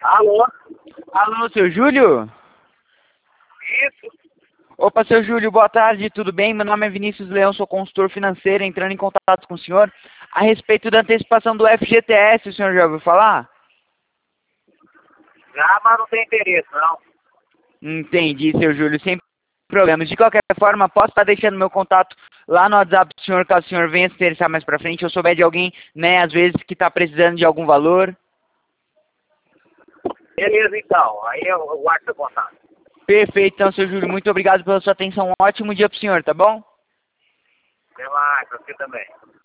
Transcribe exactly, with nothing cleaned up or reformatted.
Alô? Alô, seu Júlio? Isso? Opa, seu Júlio, boa tarde, tudo bem? Meu nome é Vinícius Leão, sou consultor financeiro, entrando em contato com o senhor a respeito da antecipação do F G T S, o senhor já ouviu falar? Já, mas não tem interesse, não. Entendi, seu Júlio, sem problemas. De qualquer forma, posso estar deixando meu contato lá no WhatsApp do senhor, caso o senhor venha se interessar mais pra frente, ou souber de alguém, né, às vezes, que está precisando de algum valor. Beleza, então. Aí eu, eu guardo seu contato. Perfeito, então, seu Júlio, muito obrigado pela sua atenção. Um ótimo dia pro senhor, tá bom? Até mais, pra você também.